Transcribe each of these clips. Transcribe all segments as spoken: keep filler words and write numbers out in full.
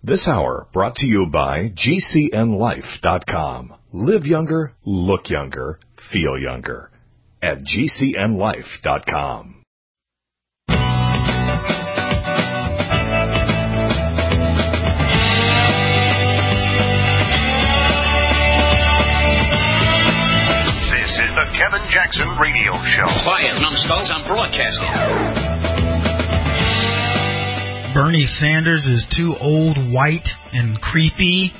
This hour brought to you by G C N life dot com. Live younger, look younger, feel younger. At G C N life dot com. The Kevin Jackson Radio Show. Quiet, numbskulls, I'm broadcasting. Bernie Sanders is too old, white, and creepy.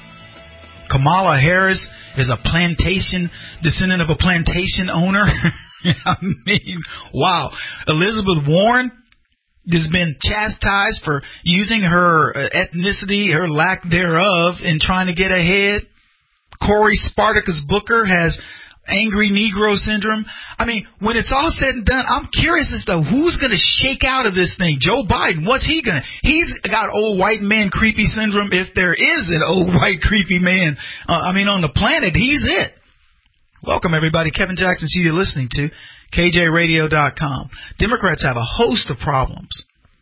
Kamala Harris is a plantation, descendant of a plantation owner. I mean, wow. Elizabeth Warren has been chastised for using her ethnicity, her lack thereof, in trying to get ahead. Cory Spartacus Booker has angry Negro syndrome. I mean, when it's all said and done, I'm curious as to who's going to shake out of this thing. Joe Biden, what's he going to? He's got old white man creepy syndrome. If there is an old white creepy man, uh, I mean, on the planet, he's it. Welcome, everybody. Kevin Jackson, see you listening to K J radio dot com. Democrats have a host of problems.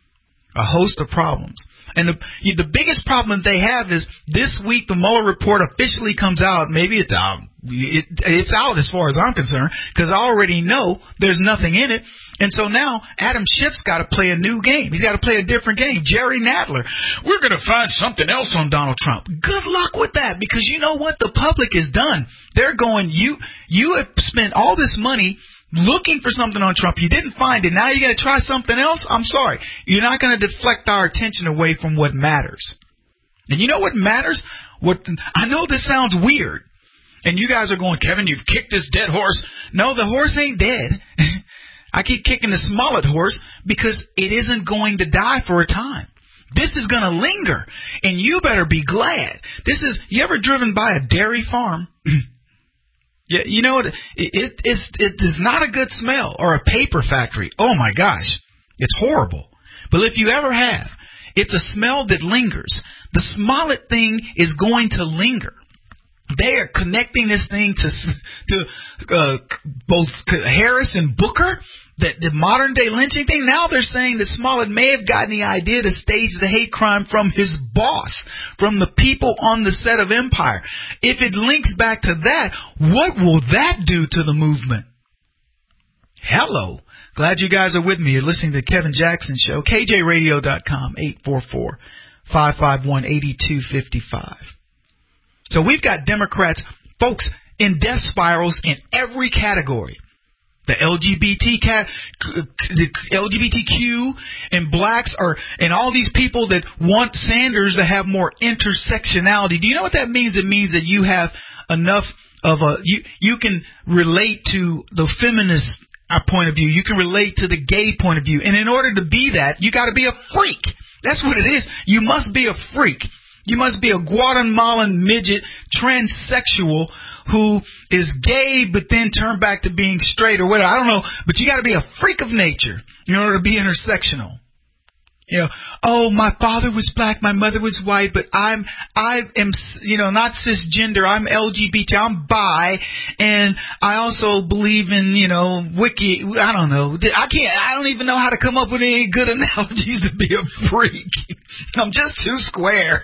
A host of problems. And the the biggest problem they have is this week the Mueller report officially comes out. Maybe it's out. It, it's out as far as I'm concerned, because I already know there's nothing in it. And so now Adam Schiff's got to play a new game. He's got to play a different game. Jerry Nadler, we're going to find something else on Donald Trump. Good luck with that, because you know what? The public is done. They're going, you, you have spent all this money looking for something on Trump. You didn't find it. Now you're going to try something else? I'm sorry. You're not going to deflect our attention away from what matters. And you know what matters? What I know this sounds weird. And you guys are going, Kevin, you've kicked this dead horse. No, the horse ain't dead. I keep kicking the Smollett horse because it isn't going to die for a time. This is going to linger. And you better be glad. This is, you ever driven by a dairy farm? Yeah, you know what? It, it, it's, it is not a good smell. Or a paper factory. Oh, my gosh. It's horrible. But if you ever have, it's a smell that lingers. The Smollett thing is going to linger. They are connecting this thing to to uh, both Harris and Booker, that the modern day lynching thing. Now they're saying that Smollett may have gotten the idea to stage the hate crime from his boss, from the people on the set of Empire. If it links back to that, what will that do to the movement? Hello. Glad you guys are with me. You're listening to the Kevin Jackson Show. K J radio dot com, eight four four, five five one, eight two five five. So we've got Democrats, folks, in death spirals in every category. The L G B T cat, the L G B T Q and blacks are, and all these people that want Sanders to have more intersectionality. Do you know what that means? It means that you have enough of a, you, you can relate to the feminist point of view. You can relate to the gay point of view. And in order to be that, you got to be a freak. That's what it is. You must be a freak. You must be a Guatemalan midget transsexual who is gay but then turned back to being straight or whatever. I don't know, but you got to be a freak of nature in order to be intersectional. You know, oh, my father was black, my mother was white, but I'm, I am, you know, not cisgender. I'm L G B T. I'm bi, and I also believe in, you know, wiki. I don't know. I can't. I don't even know how to come up with any good analogies to be a freak. I'm just too square.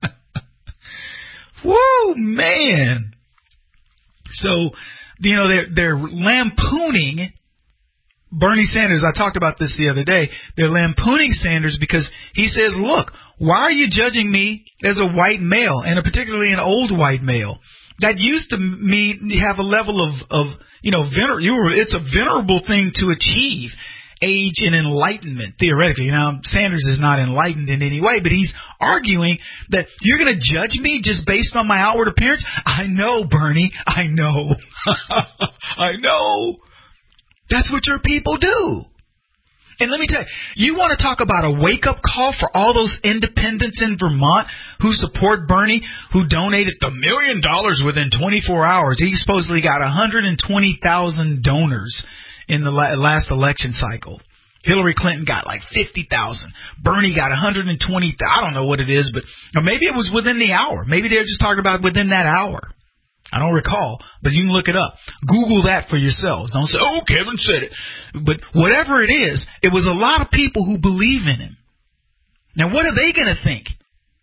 Woo, man. So, you know, they're they're lampooning Bernie Sanders. I talked about this the other day. They're lampooning Sanders because he says, look, why are you judging me as a white male, and a particularly an old white male? That used to me have a level of, of you know, vener- you were, it's a venerable thing to achieve, age and enlightenment, theoretically. Now, Sanders is not enlightened in any way, but he's arguing that you're going to judge me just based on my outward appearance? I know, Bernie. I know. I know. That's what your people do. And let me tell you, you want to talk about a wake-up call for all those independents in Vermont who support Bernie, who donated the million dollars within twenty-four hours. He supposedly got one hundred twenty thousand donors in the last election cycle. Hillary Clinton got like fifty thousand. Bernie got one hundred twenty thousand. I don't know what it is, but or maybe it was within the hour. Maybe they were just talking about within that hour. I don't recall, but you can look it up. Google that for yourselves. Don't say, oh, Kevin said it. But whatever it is, it was a lot of people who believe in him. Now, what are they going to think?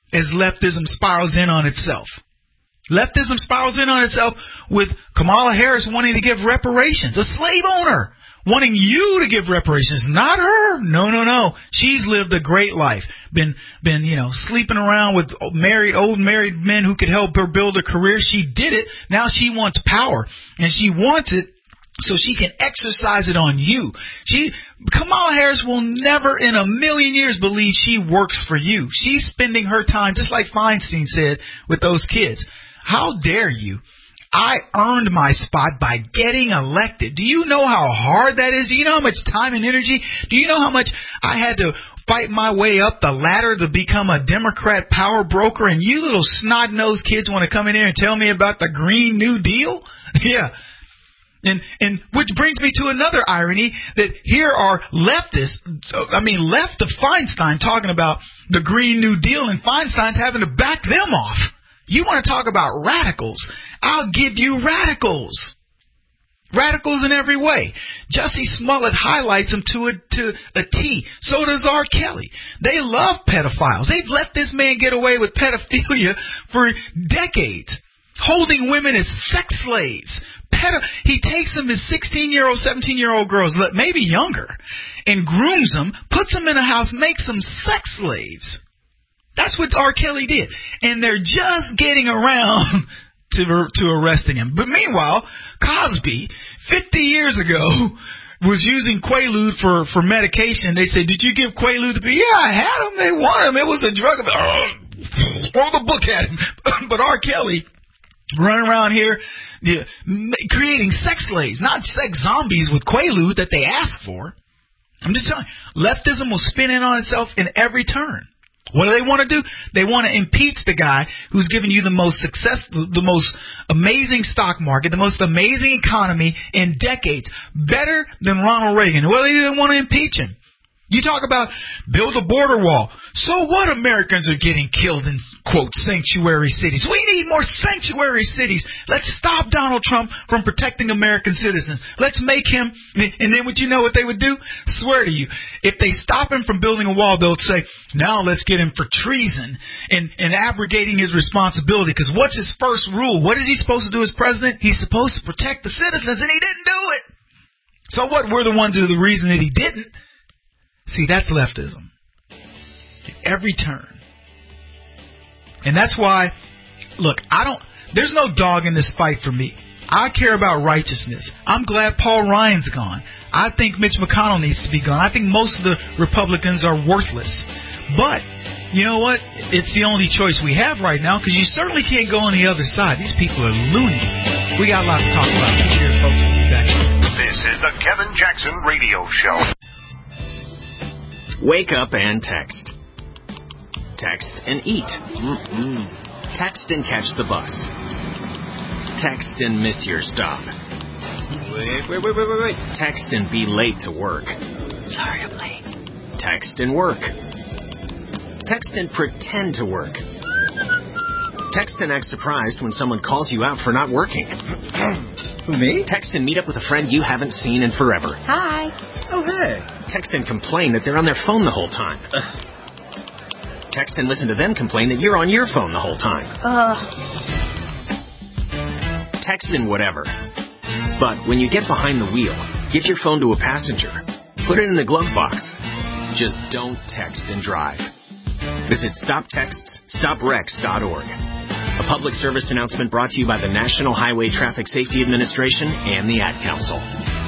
as leftism spirals in on itself. Leftism spirals in on itself with Kamala Harris wanting to give reparations, a slave owner wanting you to give reparations, not her. No, no, no. She's lived a great life. Been, been, you know, sleeping around with married, old married men who could help her build a career. She did it. Now she wants power, and she wants it so she can exercise it on you. She, Kamala Harris will never in a million years believe she works for you. She's spending her time, just like Feinstein said, with those kids. How dare you? I earned my spot by getting elected. Do you know how hard that is? Do you know how much time and energy? Do you know how much I had to fight my way up the ladder to become a Democrat power broker? And you little snot-nosed kids want to come in here and tell me about the Green New Deal? Yeah. And and which brings me to another irony, that here are leftists, I mean left of Feinstein, talking about the Green New Deal, and Feinstein's having to back them off. You want to talk about radicals? I'll give you radicals. Radicals in every way. Jussie Smollett highlights them to a, to a T. So does R. Kelly. They love pedophiles. They've let this man get away with pedophilia for decades, holding women as sex slaves. Pedo- he takes them as sixteen-year-old, seventeen-year-old girls, maybe younger, and grooms them, puts them in a house, makes them sex slaves. That's what R. Kelly did. And they're just getting around to to arresting him. But meanwhile, Cosby, fifty years ago, was using Quaalude for, for medication. They said, did you give Quaalude to people? Yeah, I had him. They wanted him. It was a drug. Throw the book at him. But R. Kelly running around here yeah, creating sex slaves, not sex zombies with Quaalude that they asked for. I'm just telling you, leftism will spin in on itself in every turn. What do they want to do? They want to impeach the guy who's given you the most successful, the most amazing stock market, the most amazing economy in decades, better than Ronald Reagan. Well, they didn't want to impeach him. You talk about build a border wall. So what? Americans are getting killed in, quote, sanctuary cities. We need more sanctuary cities. Let's stop Donald Trump from protecting American citizens. Let's make him, and then would you know what they would do? Swear to you, if they stop him from building a wall, they'll say, now let's get him for treason and, and abrogating his responsibility. Because what's his first rule? What is he supposed to do as president? He's supposed to protect the citizens, and he didn't do it. So what? We're the ones who are the reason that he didn't. See, that's leftism. Every turn. And that's why, look, I don't, there's no dog in this fight for me. I care about righteousness. I'm glad Paul Ryan's gone. I think Mitch McConnell needs to be gone. I think most of the Republicans are worthless. But, you know what? It's the only choice we have right now, because you certainly can't go on the other side. These people are loony. We got a lot to talk about. Keep it here, folks. We'll be back. This is the Kevin Jackson Radio Show. Wake up and text. Text and eat. Mm-mm. Text and catch the bus. Text and miss your stop. Wait, wait, wait, wait, wait, wait. Text and be late to work. Sorry, I'm late. Text and work. Text and pretend to work. Text and act surprised when someone calls you out for not working. Who, me? Text and meet up with a friend you haven't seen in forever. Hi. Oh, hey. Text and complain that they're on their phone the whole time. Ugh. Text and listen to them complain that you're on your phone the whole time. Ugh. Text and whatever. But when you get behind the wheel, give your phone to a passenger. Put it in the glove box. Just don't text and drive. Visit stop texts stop wrecks dot org. A public service announcement brought to you by the National Highway Traffic Safety Administration and the Ad Council.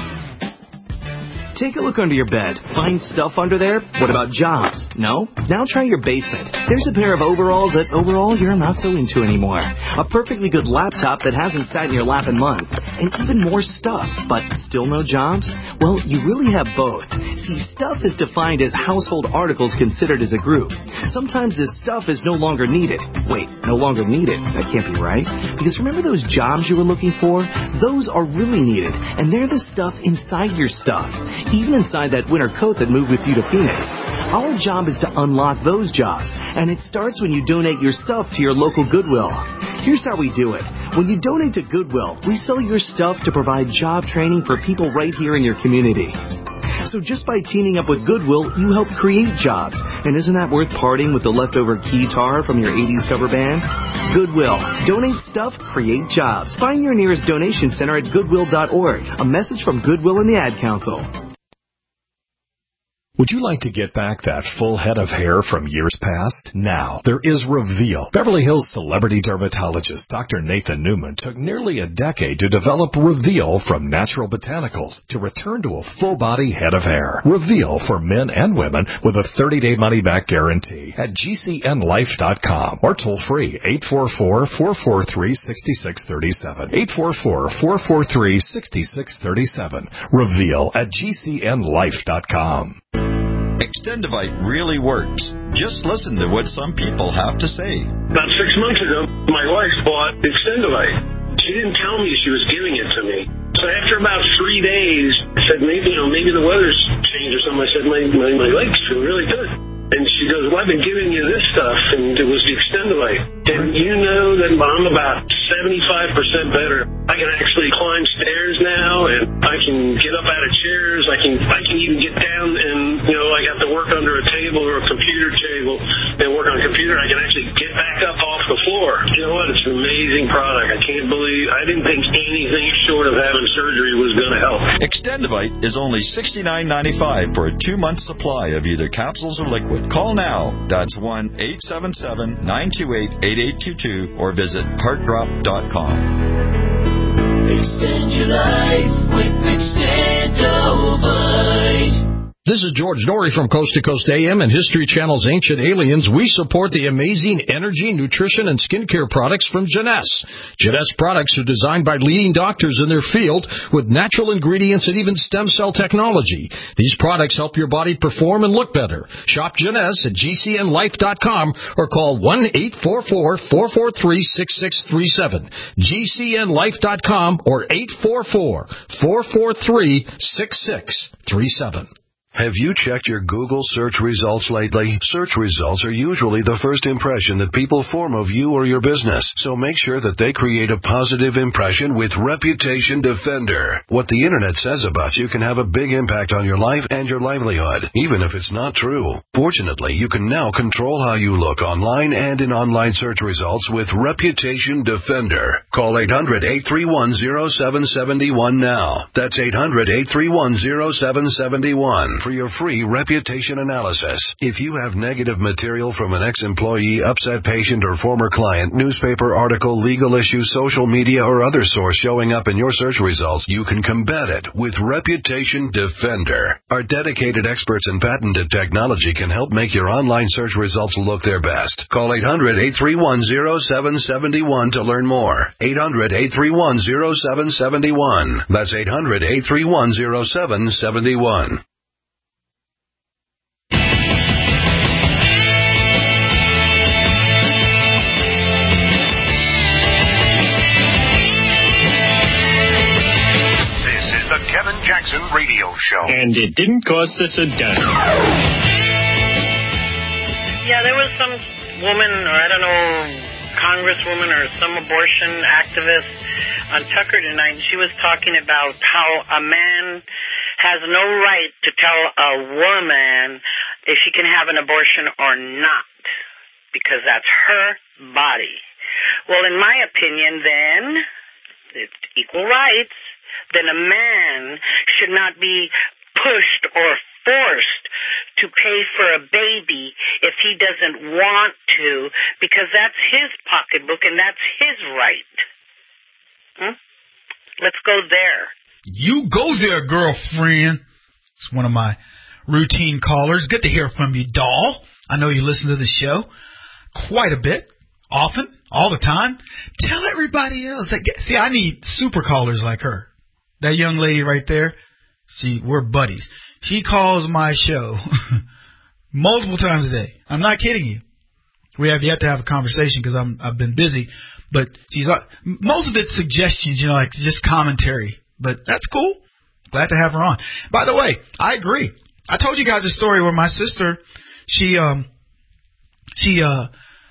Take a look under your bed. Find stuff under there? What about jobs? No? Now try your basement. There's a pair of overalls that overall you're not so into anymore. A perfectly good laptop that hasn't sat in your lap in months. And even more stuff, but still no jobs? Well, you really have both. See, stuff is defined as household articles considered as a group. Sometimes this stuff is no longer needed. Wait, no longer needed? That can't be right. Because remember those jobs you were looking for? Those are really needed. And they're the stuff inside your stuff. Even inside that winter coat that moved with you to Phoenix. Our job is to unlock those jobs, and it starts when you donate your stuff to your local Goodwill. Here's how we do it. When you donate to Goodwill, we sell your stuff to provide job training for people right here in your community. So just by teaming up with Goodwill, you help create jobs. And isn't that worth parting with the leftover guitar from your eighties cover band? Goodwill. Donate stuff, create jobs. Find your nearest donation center at goodwill dot org. A message from Goodwill and the Ad Council. Would you like to get back that full head of hair from years past? Now, there is Reveal. Beverly Hills celebrity dermatologist Doctor Nathan Newman took nearly a decade to develop Reveal from natural botanicals to return to a full-body head of hair. Reveal for men and women with a thirty-day money-back guarantee at G C N life dot com or toll-free eight four four, four four three, six six three seven. eight four four, four four three, six six three seven. Reveal at G C N life dot com. Extendivite really works. Just listen to what some people have to say. About six months ago, my wife bought Extendivite. She didn't tell me she was giving it to me. So after about three days, I said, maybe, you know, maybe the weather's changed or something. I said, my, my, my legs feel really good. And she goes, well, I've been giving you this stuff, and it was the Extendivite. And you know that I'm about seventy-five percent better. I can actually climb stairs now, and I can get up out of chairs. I can I can even get down, and, you know, I got to work under a table or a computer table and work on a computer. I can actually get back up off the floor. You know what? It's an amazing product. I can't believe, I didn't think anything short of having surgery was going to help. Extendivite is only sixty-nine ninety-five for a two-month supply of either capsules or liquid. Call now. That's one eight seven seven, nine two eight, eight eight two two or visit heart drop dot com. Extend your life with Extendivite. This is George Norrie from Coast to Coast A M and History Channel's Ancient Aliens. We support the amazing energy, nutrition, and skincare products from Jeunesse. Jeunesse products are designed by leading doctors in their field with natural ingredients and even stem cell technology. These products help your body perform and look better. Shop Jeunesse at G C N life dot com or call one eight four four, four four three, six six three seven. G C N life dot com or eight four four, four four three, six six three seven. Have you checked your Google search results lately? Search results are usually the first impression that people form of you or your business, so make sure that they create a positive impression with Reputation Defender. What the Internet says about you can have a big impact on your life and your livelihood, even if it's not true. Fortunately, you can now control how you look online and in online search results with Reputation Defender. Call eight hundred, eight three one, zero seven seven one now. That's eight hundred, eight three one, zero seven seven one. For your free reputation analysis. If you have negative material from an ex-employee, upset patient, or former client, newspaper article, legal issue, social media, or other source showing up in your search results, you can combat it with Reputation Defender. Our dedicated experts in patented technology can help make your online search results look their best. Call eight hundred, eight three one, zero seven seven one to learn more. eight hundred, eight three one, zero seven seven one. That's eight hundred, eight three one, zero seven seven one. Kevin Jackson Radio Show. And it didn't cost us a dime. Yeah, there was some woman, or I don't know, congresswoman or some abortion activist on Tucker tonight, and she was talking about how a man has no right to tell a woman if she can have an abortion or not, because that's her body. Well, in my opinion, then, it's equal rights. Then a man should not be pushed or forced to pay for a baby if he doesn't want to, because that's his pocketbook and that's his right. Hmm? Let's go there. You go there, girlfriend. It's one of my routine callers. Good to hear from you, doll. I know you listen to the show quite a bit, often, all the time. Tell everybody else. See, I need super callers like her. That young lady right there, see, we're buddies. She calls my show multiple times a day. I'm not kidding you. We have yet to have a conversation because I'm I've been busy, but she's most of it's suggestions, you know, like just commentary. But that's cool. Glad to have her on. By the way, I agree. I told you guys a story where my sister, she um she uh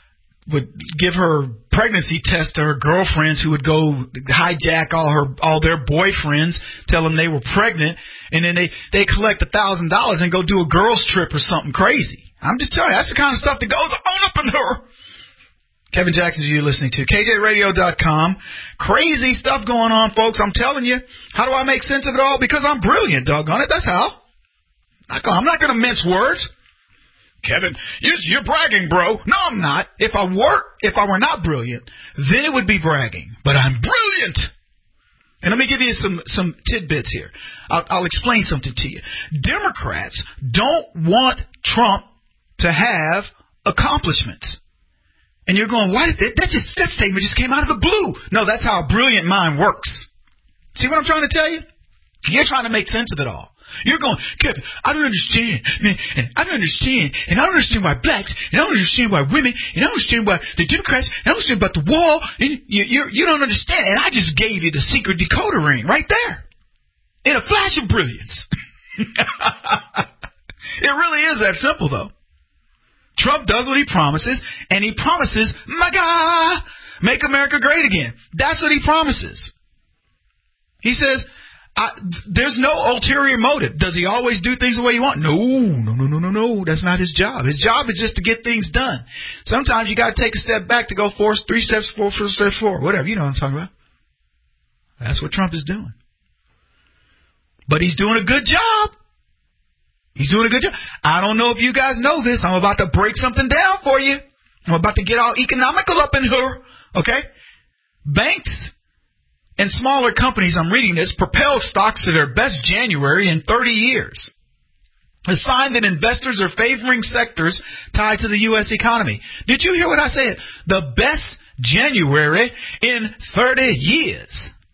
would give her pregnancy test to her girlfriends who would go hijack all her all their boyfriends, tell them they were pregnant, and then they they collect a thousand dollars and go do a girls trip or something crazy. I'm just telling you, that's the kind of stuff that goes on up in her. Kevin Jackson, you're listening to K J radio dot com. Crazy stuff going on, folks. I'm telling you. How do I make sense of it all? Because I'm brilliant, doggone it. That's how. I'm not going to mince words. Kevin, you're bragging, bro. No, I'm not. If I were, if I were not brilliant, then it would be bragging. But I'm brilliant. And let me give you some, some tidbits here. I'll, I'll explain something to you. Democrats don't want Trump to have accomplishments. And you're going, why did that, that just, that statement just came out of the blue. No, that's how a brilliant mind works. See what I'm trying to tell you? You're trying to make sense of it all. You're going, Kevin, I don't understand, man, and I don't understand, and I don't understand why blacks, and I don't understand why women, and I don't understand why the Democrats, and I don't understand about the wall, and you, you, you don't understand. And I just gave you the secret decoder ring right there, in a flash of brilliance. It really is that simple, though. Trump does what he promises, and he promises, MAGA, make America great again. That's what he promises. He says, I, there's no ulterior motive. Does he always do things the way you want? No, no, no, no, no, no. That's not his job. His job is just to get things done. Sometimes you got to take a step back to go four, three steps forward, four steps forward, whatever. You know what I'm talking about. That's what Trump is doing. But he's doing a good job. He's doing a good job. I don't know if you guys know this. I'm about to break something down for you. I'm about to get all economical up in here. Okay? Banks and smaller companies, I'm reading this, propelled stocks to their best January in thirty years. A sign that investors are favoring sectors tied to the U S economy. Did you hear what I said? The best January in thirty years.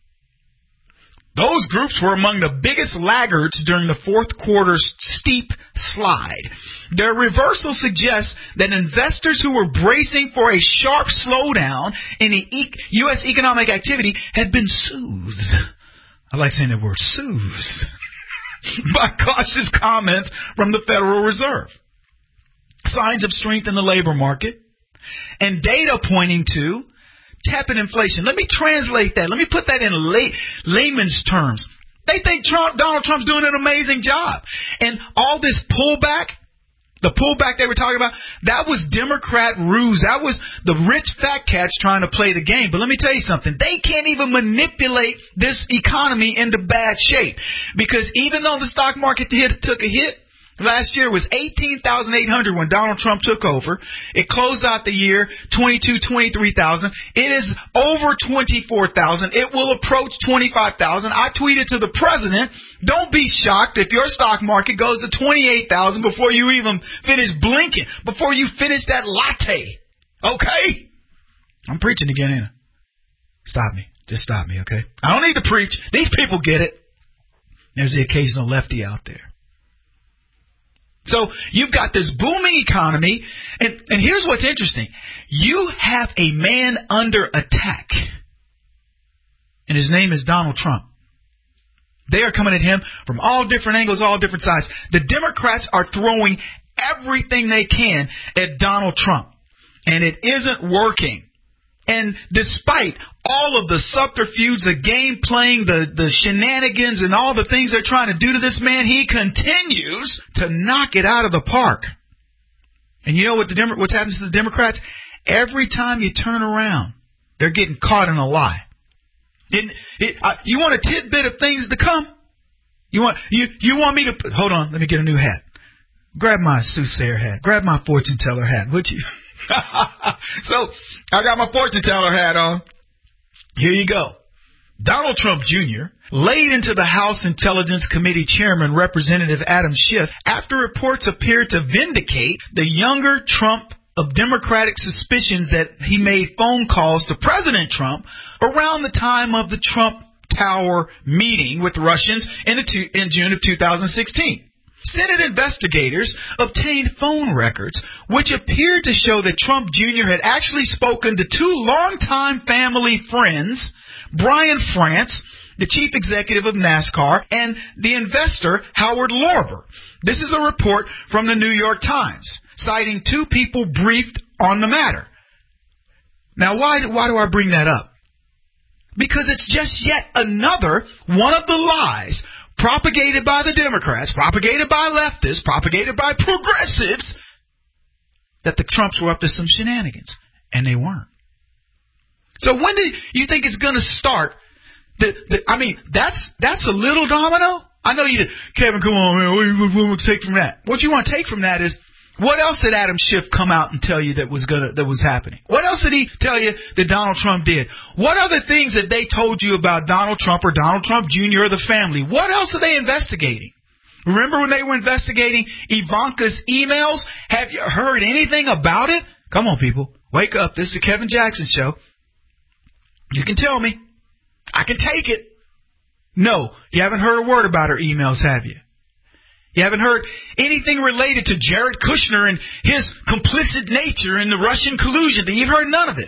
Those groups were among the biggest laggards during the fourth quarter's steep slide. Their reversal suggests that investors who were bracing for a sharp slowdown in the U S economic activity had been soothed. I like saying the word soothed by cautious comments from the Federal Reserve. Signs of strength in the labor market and data pointing to tepid inflation. Let me translate that. Let me put that in lay, layman's terms. They think Trump, Donald Trump's doing an amazing job. And all this pullback, the pullback they were talking about, that was Democrat ruse. That was the rich fat cats trying to play the game. But let me tell you something. They can't even manipulate this economy into bad shape. Because even though the stock market hit, took a hit, last year was eighteen thousand eight hundred when Donald Trump took over. It closed out the year twenty-two, twenty-three thousand. It is over twenty-four thousand. It will approach twenty-five thousand. I tweeted to the president, don't be shocked if your stock market goes to twenty-eight thousand before you even finish blinking, before you finish that latte. Okay? I'm preaching again, ain't I? Stop me. Just stop me, okay? I don't need to preach. These people get it. There's the occasional lefty out there. So you've got this booming economy, and, and here's what's interesting. You have a man under attack, and his name is Donald Trump. They are coming at him from all different angles, all different sides. The Democrats are throwing everything they can at Donald Trump, and it isn't working. And despite all of the subterfuge, the game playing, the, the shenanigans, and all the things they're trying to do to this man, he continues to knock it out of the park. And you know what the Demo- what's happening to the Democrats? Every time you turn around, they're getting caught in a lie. It, it, uh, you want a tidbit of things to come? You want you you want me to hold on? Let me get a new hat. Grab my soothsayer hat. Grab my fortune teller hat, would you? So, I got my fortune teller hat on. Here you go. Donald Trump Junior laid into the House Intelligence Committee Chairman, Representative Adam Schiff, after reports appeared to vindicate the younger Trump of Democratic suspicions that he made phone calls to President Trump around the time of the Trump Tower meeting with Russians in, the two, in June of two thousand sixteen. Senate investigators obtained phone records which appeared to show that Trump Junior had actually spoken to two longtime family friends, Brian France, the chief executive of NASCAR, and the investor Howard Lorber. This is a report from the New York Times, citing two people briefed on the matter. Now, why, why do I bring that up? Because it's just yet another one of the lies propagated by the Democrats, propagated by leftists, propagated by progressives, that the Trumps were up to some shenanigans. And they weren't. So when do you think it's going to start? The, the, I mean, that's that's a little domino. I know you did. Kevin, come on, man. What do you want to take from that? What you want to take from that is, what else did Adam Schiff come out and tell you that was gonna that was happening? What else did he tell you that Donald Trump did? What other things that they told you about Donald Trump or Donald Trump Junior or the family? What else are they investigating? Remember when they were investigating Ivanka's emails? Have you heard anything about it? Come on, people. Wake up. This is the Kevin Jackson Show. You can tell me. I can take it. No, you haven't heard a word about her emails, have you? You haven't heard anything related to Jared Kushner and his complicit nature in the Russian collusion. You've heard none of it.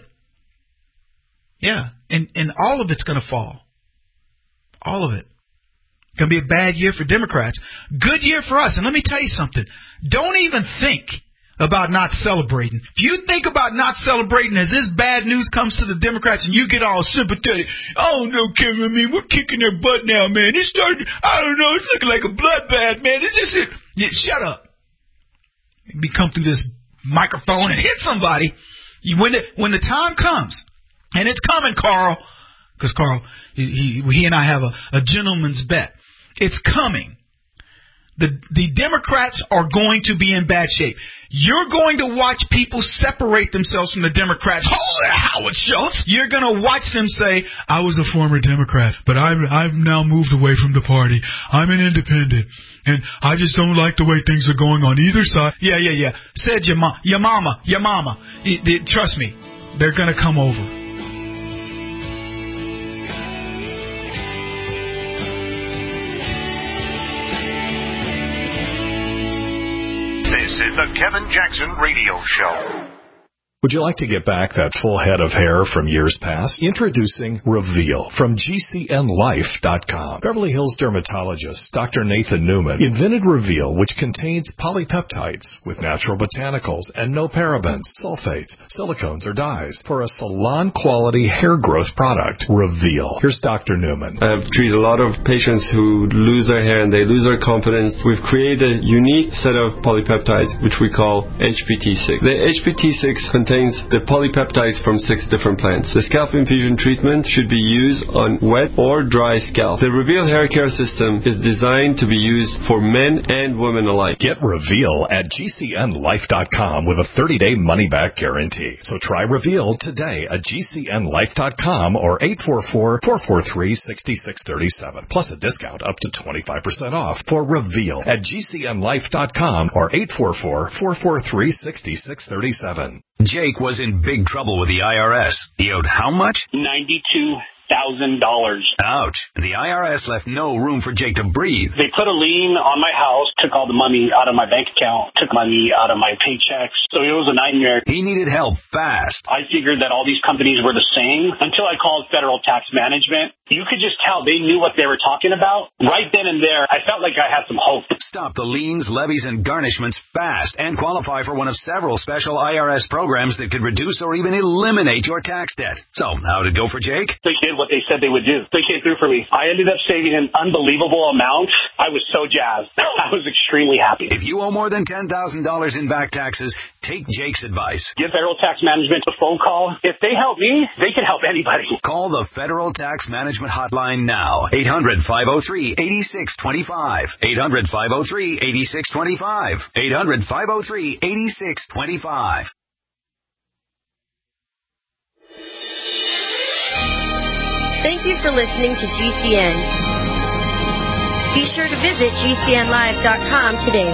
Yeah, and, and all of it's going to fall. All of it. It's going to be a bad year for Democrats. Good year for us. And let me tell you something. Don't even think about not celebrating. If you think about not celebrating as this bad news comes to the Democrats and you get all sympathetic, oh no, Kevin, I mean, we're kicking their butt now, man. It's starting, I don't know, it's looking like a bloodbath, man. It's just, it, yeah, shut up. You come through this microphone and hit somebody. You, when, the, when the time comes, and it's coming, Carl, because Carl, he, he, he and I have a, a gentleman's bet. It's coming. The, the Democrats are going to be in bad shape. You're going to watch people separate themselves from the Democrats. Holy Howard Schultz! You're going to watch them say, I was a former Democrat, but I've, I've now moved away from the party. I'm an independent, and I just don't like the way things are going on either side. Yeah, yeah, yeah. Said your, ma- your mama, your mama. It, it, trust me, they're going to come over. This is the Kevin Jackson Radio Show. Would you like to get back that full head of hair from years past? Introducing Reveal from G C N life dot com. Beverly Hills dermatologist Doctor Nathan Newman invented Reveal, which contains polypeptides with natural botanicals and no parabens, sulfates, silicones, or dyes for a salon-quality hair growth product. Reveal. Here's Doctor Newman. I've treated a lot of patients who lose their hair and they lose their confidence. We've created a unique set of polypeptides, which we call H P T six. The H P T six contains the polypeptides from six different plants. The scalp infusion treatment should be used on wet or dry scalp. The Reveal hair care system is designed to be used for men and women alike. Get Reveal at G C N life dot com with a thirty-day money-back guarantee. So try Reveal today at G C N life dot com or eight four four, four four three, six six three seven. Plus a discount up to twenty-five percent off for Reveal at G C N life dot com or eight four four, four four three, six six three seven. Jake was in big trouble with the I R S. He owed how much? ninety-two thousand dollars. Ouch. The I R S left no room for Jake to breathe. They put a lien on my house, took all the money out of my bank account, took money out of my paychecks. So it was a nightmare. He needed help fast. I figured that all these companies were the same until I called Federal Tax Management. You could just tell they knew what they were talking about. Right then and there, I felt like I had some hope. Stop the liens, levies, and garnishments fast and qualify for one of several special I R S programs that could reduce or even eliminate your tax debt. So, how'd it go for Jake? They did what they said they would do. They came through for me. I ended up saving an unbelievable amount. I was so jazzed. I was extremely happy. If you owe more than ten thousand dollars in back taxes, take Jake's advice. Give Federal Tax Management a phone call. If they help me, they can help anybody. Call the Federal Tax Management Hotline now. eight hundred, five oh three, eight six two five. eight hundred, five oh three, eight six two five. eight hundred, five oh three, eight six two five. Thank you for listening to G C N. Be sure to visit G C N live dot com today.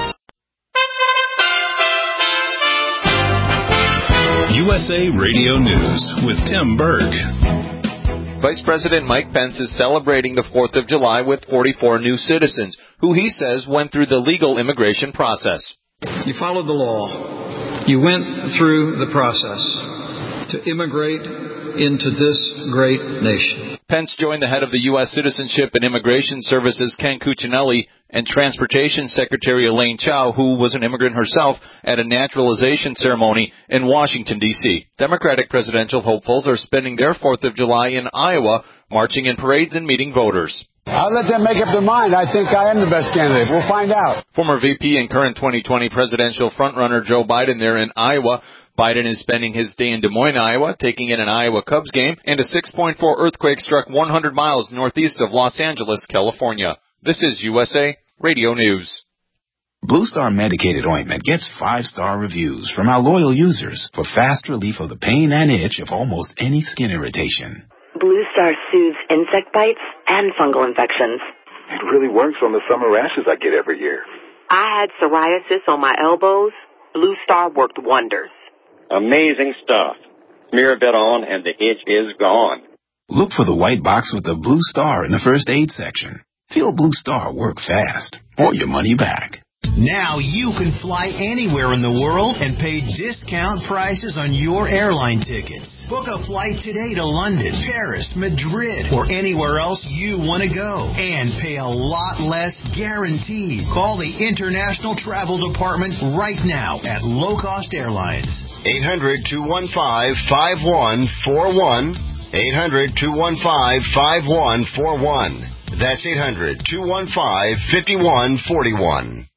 U S A Radio News with Tim Berg. Vice President Mike Pence is celebrating the fourth of July with forty-four new citizens, who he says went through the legal immigration process. You followed the law. You went through the process. to immigrate into this great nation. Pence joined the head of the U S Citizenship and Immigration Services, Ken Cuccinelli, and Transportation Secretary Elaine Chao, who was an immigrant herself, at a naturalization ceremony in Washington, D C Democratic presidential hopefuls are spending their fourth of July in Iowa, marching in parades and meeting voters. I'll let them make up their mind. I think I am the best candidate. We'll find out. Former V P and current twenty twenty presidential frontrunner Joe Biden there in Iowa. Biden is spending his day in Des Moines, Iowa, taking in an Iowa Cubs game, and a six point four earthquake struck one hundred miles northeast of Los Angeles, California. This is U S A Radio News. Blue Star medicated ointment gets five-star reviews from our loyal users for fast relief of the pain and itch of almost any skin irritation. Blue Star soothes insect bites and fungal infections. It really works on the summer rashes I get every year. I had psoriasis on my elbows. Blue Star worked wonders. Amazing stuff. Smear a bit on and the itch is gone. Look for the white box with the Blue Star in the first aid section. Feel Blue Star work fast or your money back. Now you can fly anywhere in the world and pay discount prices on your airline tickets. Book a flight today to London, Paris, Madrid, or anywhere else you want to go. And pay a lot less guaranteed. Call the International Travel Department right now at Low Cost Airlines. eight hundred, two one five, five one four one. eight hundred, two one five, five one four one. That's eight hundred, two one five, five one four one.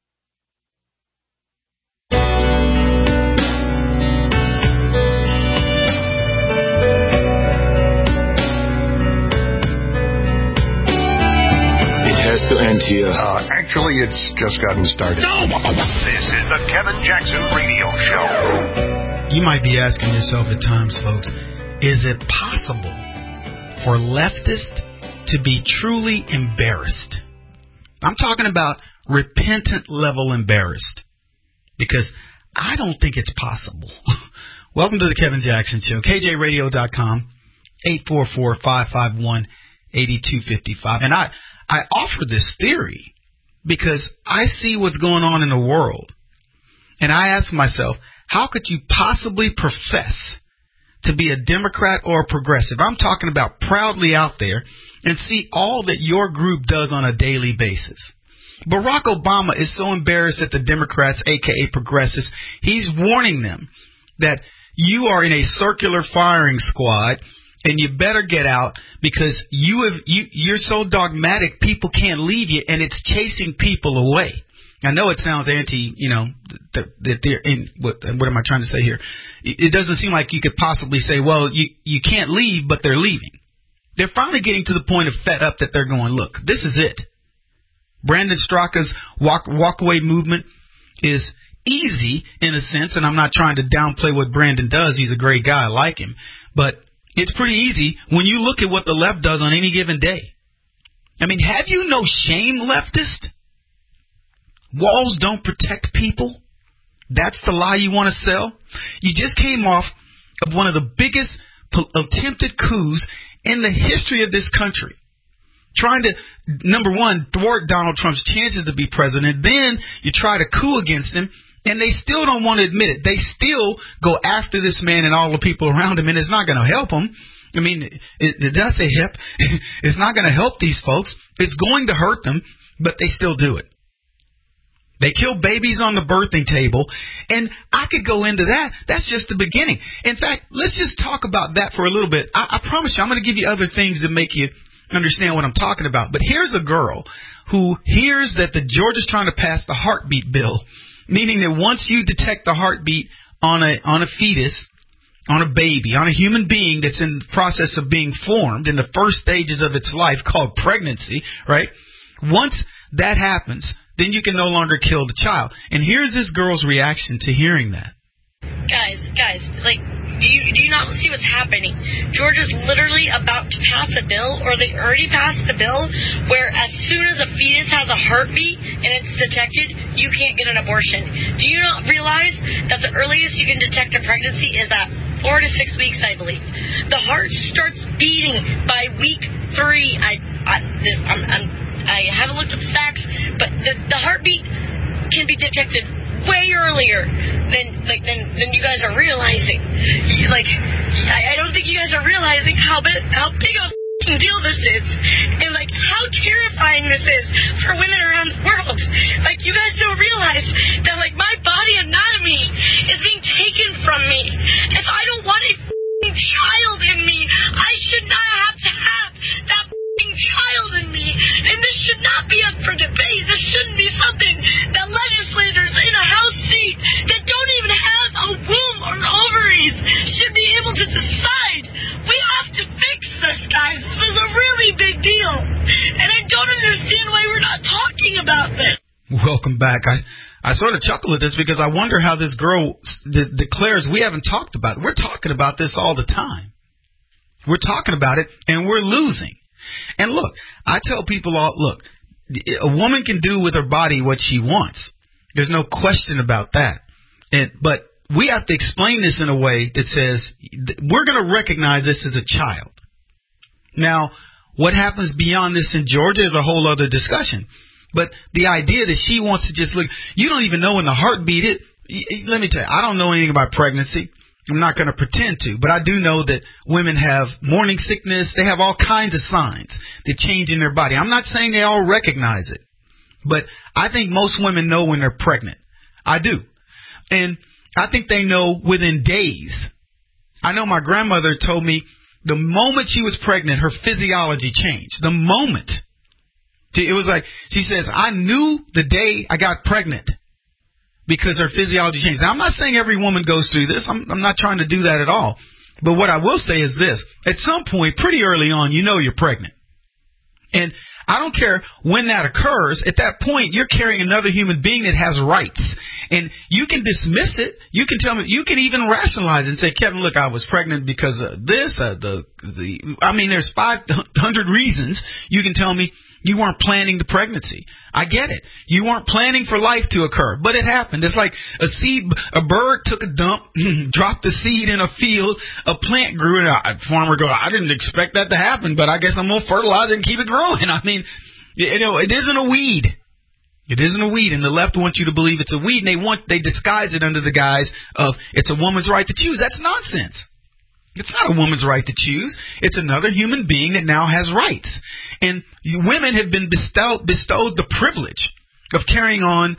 Has to end here. Uh, actually, it's just gotten started. No! This is the Kevin Jackson Radio Show. You might be asking yourself at times, folks, is it possible for leftists to be truly embarrassed? I'm talking about repentant level embarrassed, because I don't think it's possible. Welcome to the Kevin Jackson Show. K J radio dot com, eight four four, five five one, eight two five five. And I... I offer this theory because I see what's going on in the world. And I ask myself, how could you possibly profess to be a Democrat or a progressive? I'm talking about proudly out there and see all that your group does on a daily basis. Barack Obama is so embarrassed at the Democrats, a k a progressives, he's warning them that you are in a circular firing squad. And you better get out because you have you you're so dogmatic people can't leave you, and it's chasing people away. I know it sounds anti, you know, that, that they're in. What, what am I trying to say here? It doesn't seem like you could possibly say, well, you you can't leave, but they're leaving. They're finally getting to the point of fed up that they're going, look, this is it. Brandon Straka's walk walkaway movement is easy in a sense, and I'm not trying to downplay what Brandon does. He's a great guy. I like him, but it's pretty easy when you look at what the left does on any given day. I mean, have you no shame, leftist? Walls don't protect people. That's the lie you want to sell. You just came off of one of the biggest attempted coups in the history of this country. Trying to, number one, thwart Donald Trump's chances to be president. Then you try to coup against him. And they still don't want to admit it. They still go after this man and all the people around him, and it's not going to help them. I mean, it, it does say hip. It's not going to help these folks. It's going to hurt them, but they still do it. They kill babies on the birthing table, and I could go into that. That's just the beginning. In fact, let's just talk about that for a little bit. I, I promise you, I'm going to give you other things that make you understand what I'm talking about. But here's a girl who hears that the Georgia's trying to pass the heartbeat bill, meaning that once you detect the heartbeat on a on a fetus, on a baby, on a human being that's in the process of being formed in the first stages of its life called pregnancy, right? Once that happens, then you can no longer kill the child. And here's this girl's reaction to hearing that. Guys, guys, like, do you, do you not see what's happening? Georgia's literally about to pass a bill, or they already passed a bill, where as soon as a fetus has a heartbeat and it's detected, you can't get an abortion. Do you not realize that the earliest you can detect a pregnancy is at four to six weeks, I believe? The heart starts beating by week three. I, I, this, I'm, I'm, I haven't looked up the facts, but the, the heartbeat can be detected way earlier than like than, than you guys are realizing. Like, I, I don't think you guys are realizing how big, how big of a deal this is, and like how terrifying this is for women around the world. Like, you guys don't realize that like my body anatomy is being taken from me. If I don't want a child in me, I should not have to have that child in me, and this should not be up for debate. This shouldn't be something that legislators in a House seat that don't even have a womb or ovaries should be able to decide. We have to fix this, guys. This is a really big deal, and I don't understand why we're not talking about this. Welcome back. I, I sort of chuckle at this because I wonder how this girl de- declares we haven't talked about it. We're talking about this all the time. We're talking about it, and we're losing. And look, I tell people, all look, a woman can do with her body what she wants. There's no question about that. And, but we have to explain this in a way that says we're going to recognize this as a child. Now, what happens beyond this in Georgia is a whole other discussion. But the idea that she wants to just look, you don't even know when the heartbeat it. Let me tell you, I don't know anything about pregnancy. I'm not going to pretend to, but I do know that women have morning sickness. They have all kinds of signs that change in their body. I'm not saying they all recognize it, but I think most women know when they're pregnant. I do. And I think they know within days. I know my grandmother told me the moment she was pregnant, her physiology changed. The moment. It was like, she says, I knew the day I got pregnant, because her physiology changed. Now, I'm not saying every woman goes through this. I'm, I'm not trying to do that at all. But what I will say is this. At some point, pretty early on, you know you're pregnant. And I don't care when that occurs. At that point, you're carrying another human being that has rights. And you can dismiss it. You can tell me, you can even rationalize it and say, Kevin, look, I was pregnant because of this. Uh, the, the, I mean, there's five hundred reasons you can tell me you weren't planning the pregnancy. I get it. You weren't planning for life to occur, but it happened. It's like a seed, a bird took a dump, dropped the seed in a field, a plant grew, and a farmer goes, I didn't expect that to happen, but I guess I'm going to fertilize it and keep it growing. I mean, you know, it isn't a weed. It isn't a weed, and the left wants you to believe it's a weed, and they want, they disguise it under the guise of it's a woman's right to choose. That's nonsense. It's not a woman's right to choose. It's another human being that now has rights. And women have been bestowed, bestowed the privilege of carrying on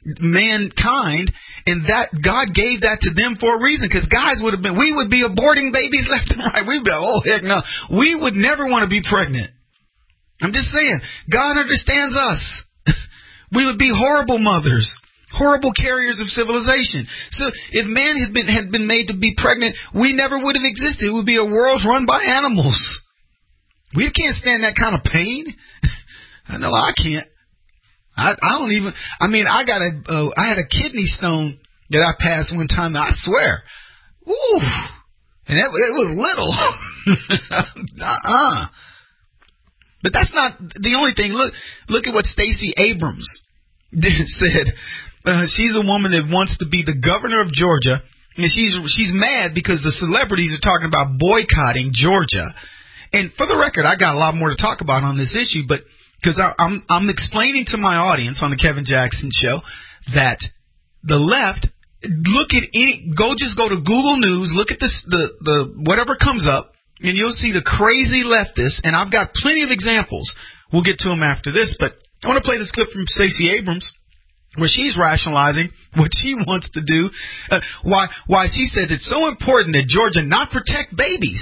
mankind, and that God gave that to them for a reason, because guys would have been, we would be aborting babies left and right. We'd be, oh, heck no. We would never want to be pregnant. I'm just saying, God understands us. We would be horrible mothers. Horrible carriers of civilization. So if man had been had been made to be pregnant, we never would have existed. It would be a world run by animals. We can't stand that kind of pain. I know I can't. I, I don't even. I mean, I got a. Uh, I had a kidney stone that I passed one time. I swear. Ooh, and it, it was little. uh-uh. But that's not the only thing. Look, look at what Stacey Abrams said. Uh, she's a woman that wants to be the governor of Georgia, and she's she's mad because the celebrities are talking about boycotting Georgia. And for the record, I got a lot more to talk about on this issue, but because I'm I'm explaining to my audience on the Kevin Jackson Show that the left, look at any, go just go to Google News, look at this the the whatever comes up, and you'll see the crazy leftists. And I've got plenty of examples. We'll get to them after this, but I want to play this clip from Stacey Abrams, where she's rationalizing what she wants to do, uh, why why she says it's so important that Georgia not protect babies.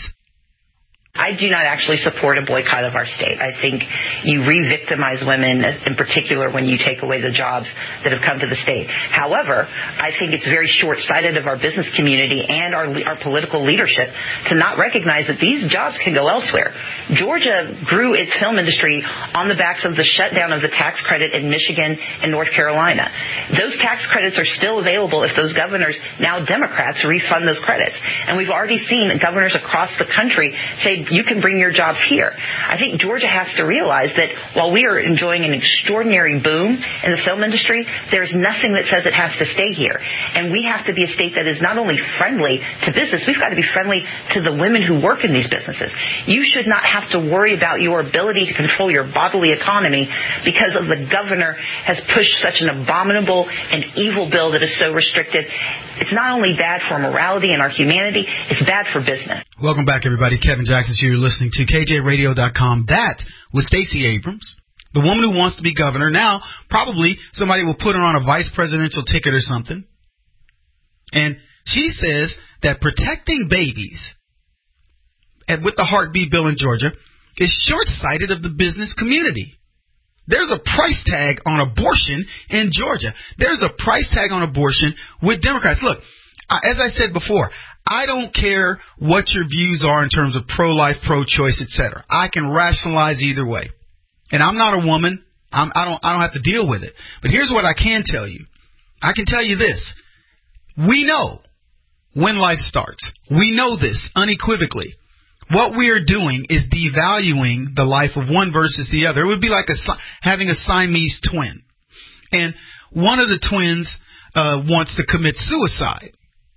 I do not actually support a boycott of our state. I think you re-victimize women, in particular when you take away the jobs that have come to the state. However, I think it's very short-sighted of our business community and our our political leadership to not recognize that these jobs can go elsewhere. Georgia grew its film industry on the backs of the shutdown of the tax credit in Michigan and North Carolina. Those tax credits are still available if those governors, now Democrats, refund those credits. And we've already seen governors across the country say say you can bring your jobs here. I think Georgia has to realize that while we are enjoying an extraordinary boom in the film industry, there's nothing that says it has to stay here. And we have to be a state that is not only friendly to business, we've got to be friendly to the women who work in these businesses. You should not have to worry about your ability to control your bodily economy because of the governor has pushed such an abominable and evil bill that is so restrictive. It's not only bad for morality and our humanity, it's bad for business. Welcome back, everybody. Kevin Jackson here. You're listening to K J radio dot com. That was Stacey Abrams, the woman who wants to be governor. Now, probably somebody will put her on a vice presidential ticket or something. And she says that protecting babies and with the heartbeat bill in Georgia is short-sighted of the business community. There's a price tag on abortion in Georgia. There's a price tag on abortion with Democrats. Look, as I said before, I don't care what your views are in terms of pro-life, pro-choice, et cetera. I can rationalize either way. And I'm not a woman. I'm, I don't I don't have to deal with it. But here's what I can tell you. I can tell you this. We know when life starts. We know this unequivocally. What we are doing is devaluing the life of one versus the other. It would be like a, having a Siamese twin. And one of the twins uh, wants to commit suicide.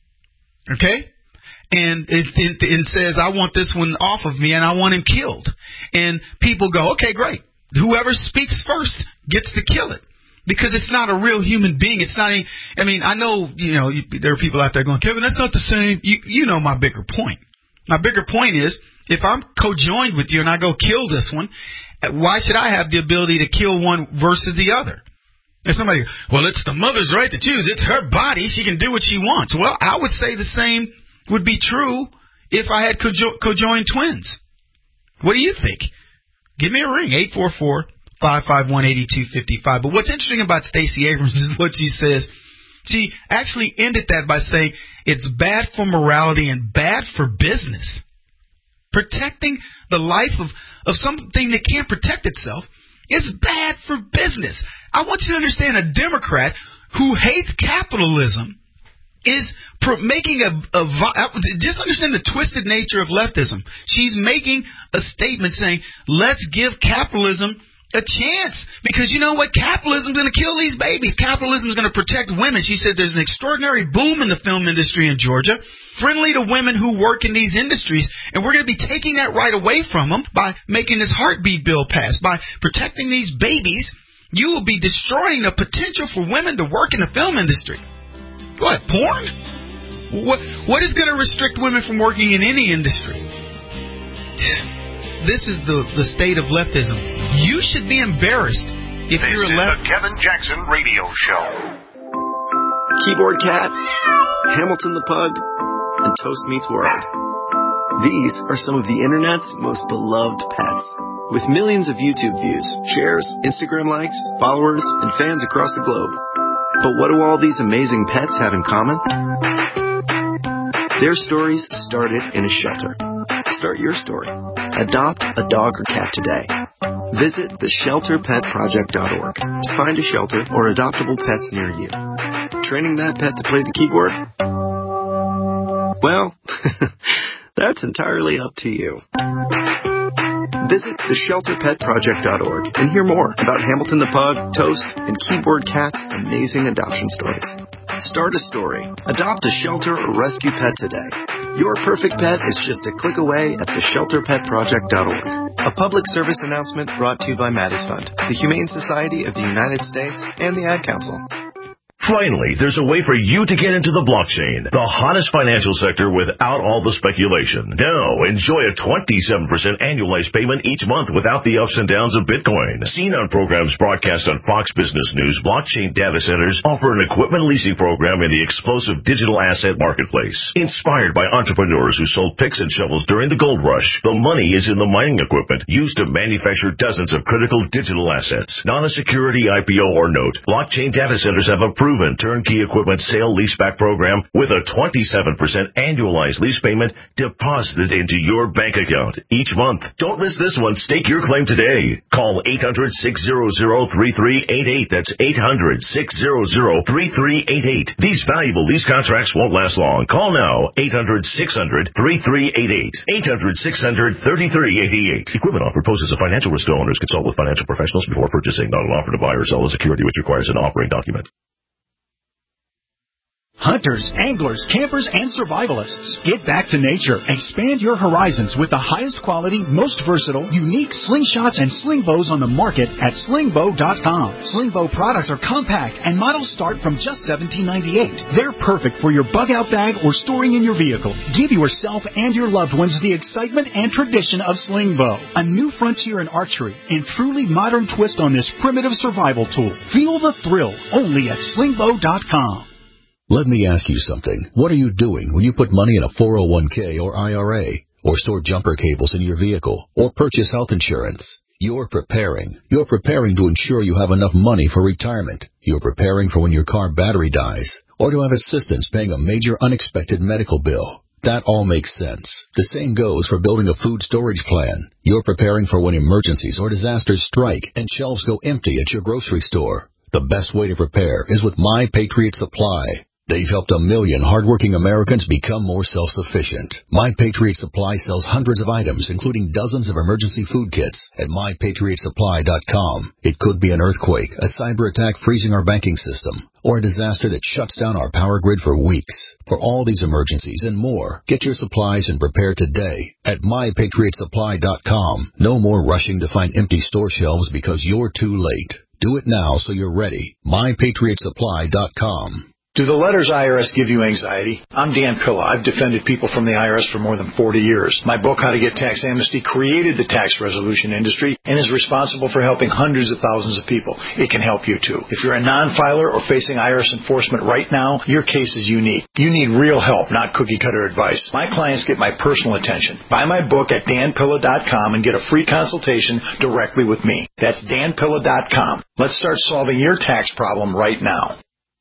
Okay? And it, it, it says, I want this one off of me and I want him killed. And people go, okay, great. Whoever speaks first gets to kill it. Because it's not a real human being. It's not a, I mean, I know, you know, you, there are people out there going, Kevin, that's not the same. You, you know my bigger point. My bigger point is, if I'm co-joined with you and I go kill this one, why should I have the ability to kill one versus the other? And somebody, well, it's the mother's right to choose. It's her body. She can do what she wants. Well, I would say the same would be true if I had co- co-joined twins. What do you think? Give me a ring, eight four four, five five one, eight two five five. But what's interesting about Stacey Abrams is what she says. She actually ended that by saying it's bad for morality and bad for business. Protecting the life of, of something that can't protect itself is bad for business. I want you to understand a Democrat who hates capitalism is pro- making a, a, just understand the twisted nature of leftism. She's making a statement saying, let's give capitalism a chance, because you know what? Capitalism is going to kill these babies. Capitalism is going to protect women. She said there's an extraordinary boom in the film industry in Georgia, friendly to women who work in these industries, and we're going to be taking that right away from them by making this heartbeat bill pass. By protecting these babies, you will be destroying the potential for women to work in the film industry. What, porn? What, what is going to restrict women from working in any industry? This is the, the state of leftism. You should be embarrassed if this you're a left. This is the Kevin Jackson Radio Show. Keyboard Cat, Hamilton the Pug, and Toast Meets World. These are some of the Internet's most beloved pets. With millions of YouTube views, shares, Instagram likes, followers, and fans across the globe. But what do all these amazing pets have in common? Their stories started in a shelter. Start your story. Adopt a dog or cat today. Visit the shelter pet project dot org to find a shelter or adoptable pets near you. Training that pet to play the keyboard? Well, that's entirely up to you. Visit the shelter pet project dot org and hear more about Hamilton the Pug, Toast, and Keyboard Cat's amazing adoption stories. Start a story. Adopt a shelter or rescue pet today. Your perfect pet is just a click away at the shelter pet project dot org. A public service announcement brought to you by Maddie's Fund, the Humane Society of the United States, and the Ad Council. Finally, there's a way for you to get into the blockchain, the hottest financial sector without all the speculation. Now, enjoy a twenty-seven percent annualized payment each month without the ups and downs of Bitcoin. Seen on programs broadcast on Fox Business News, blockchain data centers offer an equipment leasing program in the explosive digital asset marketplace. Inspired by entrepreneurs who sold picks and shovels during the gold rush, the money is in the mining equipment used to manufacture dozens of critical digital assets. Not a security I P O or note. Blockchain data centers have approved proven turnkey equipment sale leaseback program with a twenty-seven percent annualized lease payment deposited into your bank account each month. Don't miss this one. Stake your claim today. Call eight hundred, six hundred, three three eight eight. That's eight hundred, six hundred, three three eight eight. These valuable lease contracts won't last long. Call now. eight hundred, six hundred, three three eight eight. eight hundred, six hundred, three three eight eight. Equipment offer poses a financial risk to owners. Consult with financial professionals before purchasing. Not an offer to buy or sell a security which requires an offering document. Hunters, anglers, campers, and survivalists. Get back to nature. Expand your horizons with the highest quality, most versatile, unique slingshots and sling bows on the market at sling bow dot com. Sling bow products are compact and models start from just seventeen ninety-eight. They're perfect for your bug out bag or storing in your vehicle. Give yourself and your loved ones the excitement and tradition of sling bow. A new frontier in archery and truly modern twist on this primitive survival tool. Feel the thrill only at sling bow dot com. Let me ask you something. What are you doing when you put money in a four oh one k or I R A, or store jumper cables in your vehicle, or purchase health insurance? You're preparing. You're preparing to ensure you have enough money for retirement. You're preparing for when your car battery dies, or to have assistance paying a major unexpected medical bill. That all makes sense. The same goes for building a food storage plan. You're preparing for when emergencies or disasters strike and shelves go empty at your grocery store. The best way to prepare is with My Patriot Supply. They've helped a million hardworking Americans become more self-sufficient. My Patriot Supply sells hundreds of items, including dozens of emergency food kits at my patriot supply dot com. It could be an earthquake, a cyber attack freezing our banking system, or a disaster that shuts down our power grid for weeks. For all these emergencies and more, get your supplies and prepare today at my patriot supply dot com. No more rushing to find empty store shelves because you're too late. Do it now so you're ready. my patriot supply dot com. Do the letters I R S give you anxiety? I'm Dan Pilla. I've defended people from the I R S for more than forty years. My book, How to Get Tax Amnesty, created the tax resolution industry and is responsible for helping hundreds of thousands of people. It can help you too. If you're a non-filer or facing I R S enforcement right now, your case is unique. You need real help, not cookie-cutter advice. My clients get my personal attention. Buy my book at dan pilla dot com and get a free consultation directly with me. That's dan pilla dot com. Let's start solving your tax problem right now.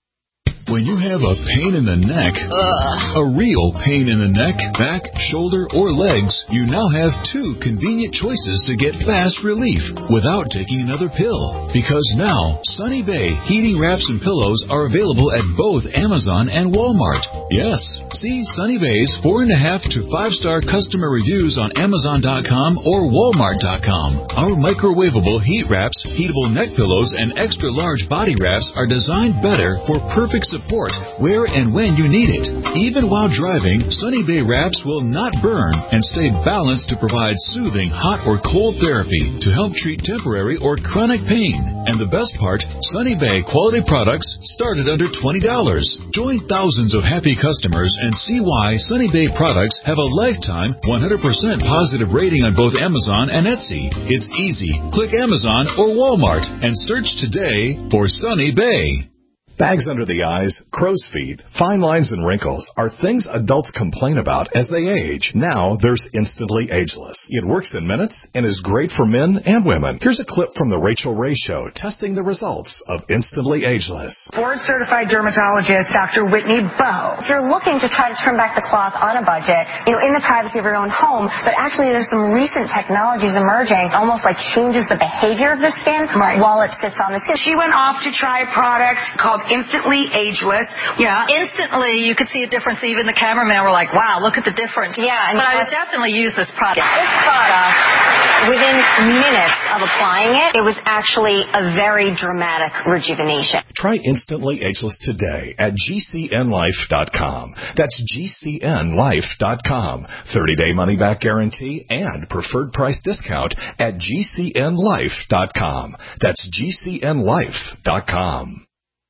When you have a pain in the neck, Ugh. a real pain in the neck, back, shoulder, or legs, you now have two convenient choices to get fast relief without taking another pill. Because now, Sunny Bay heating wraps and pillows are available at both Amazon and Walmart. Yes, see Sunny Bay's four and a half to five star customer reviews on amazon dot com or walmart dot com. Our microwavable heat wraps, heatable neck pillows, and extra large body wraps are designed better for perfect support where and when you need it. Even while driving, Sunny Bay wraps will not burn and stay balanced to provide soothing hot or cold therapy to help treat temporary or chronic pain. And the best part, Sunny Bay quality products start at under twenty dollars. Join thousands of happy customers and see why Sunny Bay products have a lifetime one hundred percent positive rating on both Amazon and Etsy. It's easy. Click Amazon or Walmart and search today for Sunny Bay. Bags under the eyes, crow's feet, fine lines, and wrinkles are things adults complain about as they age. Now there's Instantly Ageless. It works in minutes and is great for men and women. Here's a clip from the Rachel Ray Show testing the results of Instantly Ageless. Board-certified dermatologist Doctor Whitney Bowe. If you're looking to try to trim back the cloth on a budget, you know, in the privacy of your own home, but actually there's some recent technologies emerging, almost like changes the behavior of the skin right. while it sits on the skin. She went off to try a product called Instantly Ageless. Yeah. Instantly, you could see a difference. Even the cameraman were like, wow, look at the difference. Yeah. And but I would definitely use this product. This product, within minutes of applying it, it was actually a very dramatic rejuvenation. Try Instantly Ageless today at G C N life dot com. That's G C N life dot com. thirty-day money-back guarantee and preferred price discount at G C N life dot com. That's G C N life dot com.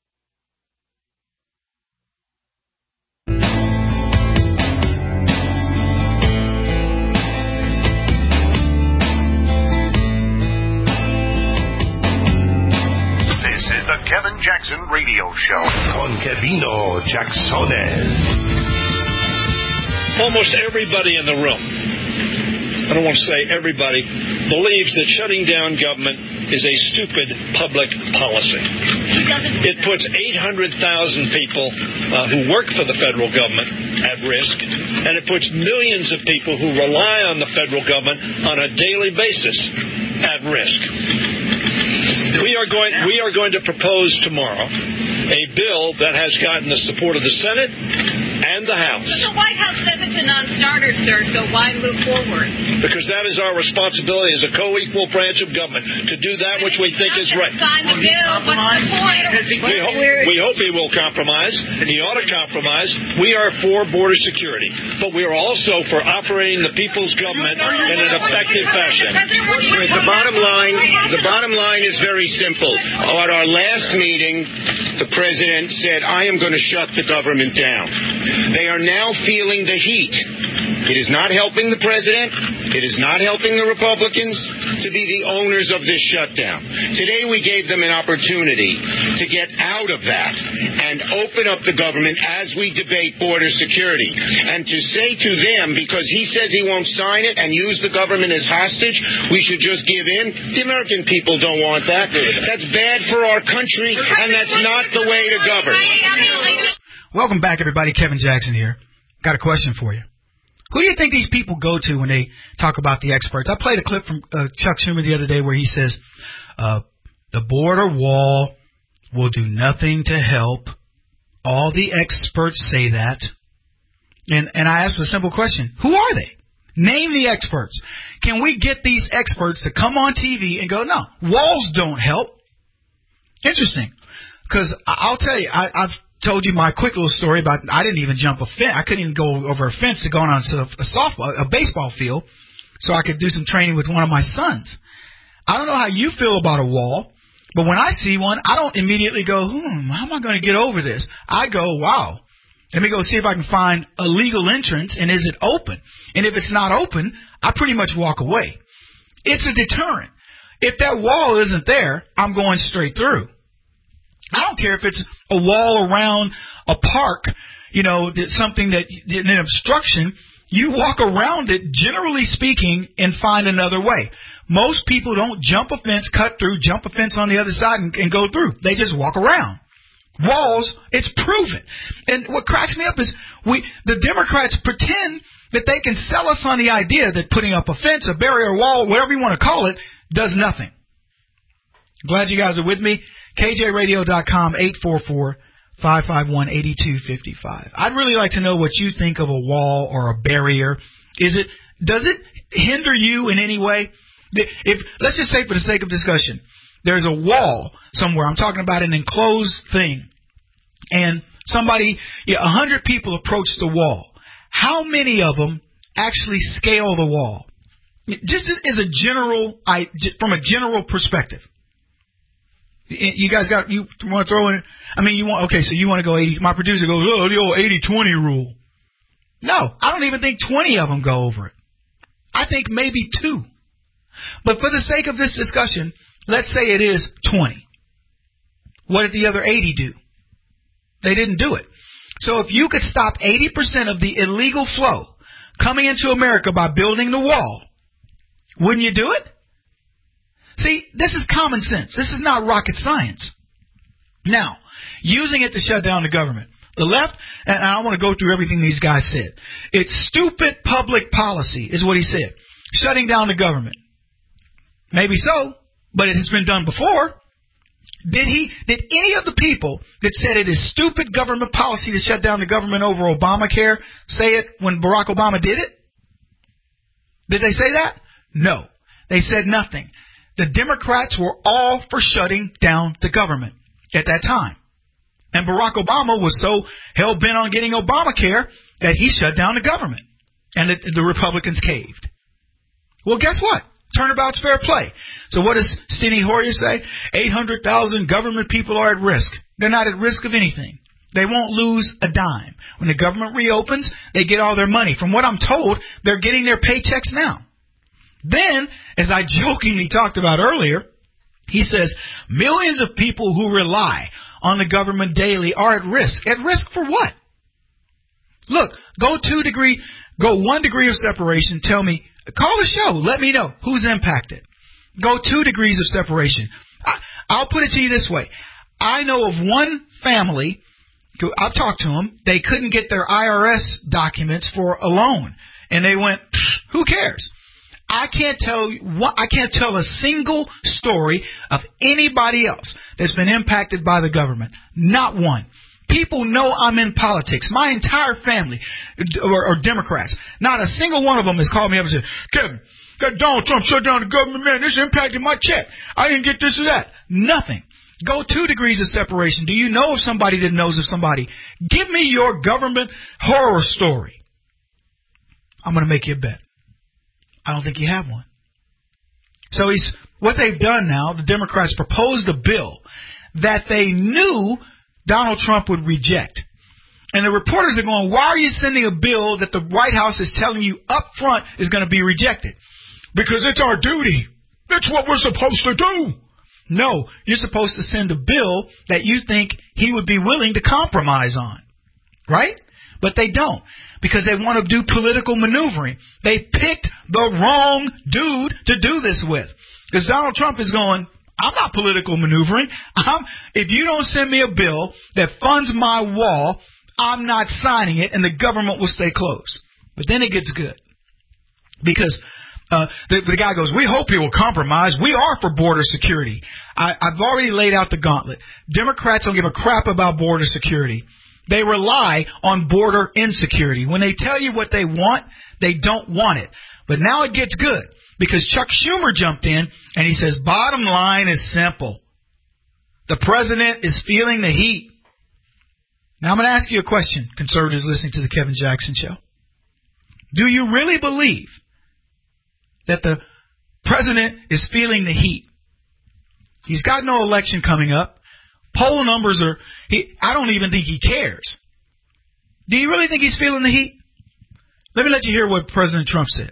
The Kevin Jackson Radio Show. Con Kevino Jacksones. Almost everybody in the room I don't want to say everybody, believes that shutting down government is a stupid public policy. It puts eight hundred thousand people uh, who work for the federal government at risk, and it puts millions of people who rely on the federal government on a daily basis at risk. We are going, we are going to propose tomorrow a bill that has gotten the support of the Senate and the House. But the White House says it's a non-starter, sir, so why move forward? Because that is our responsibility as a co-equal branch of government to do that which we think is right. Sign the bill. What's the point? We hope, we hope he will compromise. He ought to compromise. We are for border security, but we are also for operating the people's government in an effective fashion. The bottom line, the bottom line is very simple. At our last meeting, the president said, I am going to shut the government down. They are now feeling the heat. It is not helping the president. It is not helping the Republicans to be the owners of this shutdown. Today we gave them an opportunity to get out of that and open up the government as we debate border security. And to say to them, because he says he won't sign it and use the government as hostage, we should just give in. The American people don't want that. That's bad for our country, and that's not the way to govern. Welcome back, everybody. Kevin Jackson here. Got a question for you. Who do you think these people go to when they talk about the experts? I played a clip from uh, Chuck Schumer the other day where he says, uh, the border wall will do nothing to help. All the experts say that. And, and I asked a simple question. Who are they? Name the experts. Can we get these experts to come on T V and go, no, walls don't help? Interesting. Because I'll tell you, I, I've told you my quick little story about I didn't even jump a fence. I couldn't even go over a fence to go on a, a softball, a baseball field, so I could do some training with one of my sons. I don't know how you feel about a wall, but when I see one, I don't immediately go, hmm, how am I going to get over this? I go, wow, let me go see if I can find a legal entrance, and is it open? And if it's not open, I pretty much walk away. It's a deterrent. If that wall isn't there, I'm going straight through. I don't care if it's a wall around a park, you know, something that, an obstruction. You walk around it, generally speaking, and find another way. Most people don't jump a fence, cut through, jump a fence on the other side, and, and go through. They just walk around. Walls, it's proven. And what cracks me up is we, the Democrats pretend that they can sell us on the idea that putting up a fence, a barrier, wall, whatever you want to call it, does nothing. Glad you guys are with me. K J radio dot com, eight four four, five five one, eight two five five. I'd really like to know what you think of a wall or a barrier. Is it, does it hinder you in any way? If, let's just say for the sake of discussion, there's a wall somewhere. I'm talking about an enclosed thing. And somebody, yeah, a hundred people approach the wall. How many of them actually scale the wall? Just as a general, I, from a general perspective. You guys got, you want to throw in, I mean, you want, okay, so you want to go eighty, my producer goes, oh, the old eighty twenty rule. No, I don't even think twenty of them go over it. I think maybe two. But for the sake of this discussion, let's say it is twenty. What did the other eighty do? They didn't do it. So if you could stop eighty percent of the illegal flow coming into America by building the wall, wouldn't you do it? See, this is common sense. This is not rocket science. Now, using it to shut down the government. The left, and I don't want to go through everything these guys said. It's stupid public policy, is what he said. Shutting down the government. Maybe so, but it has been done before. Did he, did any of the people that said it is stupid government policy to shut down the government over Obamacare say it when Barack Obama did it? Did they say that? No. They said nothing. The Democrats were all for shutting down the government at that time. And Barack Obama was so hell-bent on getting Obamacare that he shut down the government. And the, the Republicans caved. Well, guess what? Turnabout's fair play. So what does Steny Hoyer say? eight hundred thousand government people are at risk. They're not at risk of anything. They won't lose a dime. When the government reopens, they get all their money. From what I'm told, they're getting their paychecks now. Then, as I jokingly talked about earlier, he says millions of people who rely on the government daily are at risk. At risk for what? Look, go two degree, go one degree of separation. Tell me Call the show. Let me know who's impacted. Go two degrees of separation. I, I'll put it to you this way. I know of one family, I've talked to them, they couldn't get their I R S documents for a loan. And they went, who cares? I can't tell what I can't tell a single story of anybody else that's been impacted by the government. Not one. People know I'm in politics. My entire family are, are Democrats. Not a single one of them has called me up and said, Kevin, that Donald Trump shut down the government, man, this impacted my check. I didn't get this or that. Nothing. Go two degrees of separation. Do you know of somebody that knows of somebody? Give me your government horror story. I'm going to make you a bet. I don't think you have one. So he's what they've done now, the Democrats proposed a bill that they knew Donald Trump would reject. And the reporters are going, why are you sending a bill that the White House is telling you up front is going to be rejected? Because it's our duty. That's what we're supposed to do. No, you're supposed to send a bill that you think he would be willing to compromise on. Right? But they don't. Because they want to do political maneuvering. They picked the wrong dude to do this with. Because Donald Trump is going, I'm not political maneuvering. I'm, if you don't send me a bill that funds my wall, I'm not signing it, and the government will stay closed. But then it gets good. Because uh, the, the guy goes, we hope he will compromise. We are for border security. I, I've already laid out the gauntlet. Democrats don't give a crap about border security. They rely on border insecurity. When they tell you what they want, they don't want it. But now it gets good because Chuck Schumer jumped in and he says, bottom line is simple. The president is feeling the heat. Now I'm going to ask you a question, conservatives listening to the Kevin Jackson Show. Do you really believe that the president is feeling the heat? He's got no election coming up. Poll numbers are, he, I don't even think he cares. Do you really think he's feeling the heat? Let me let you hear what President Trump said.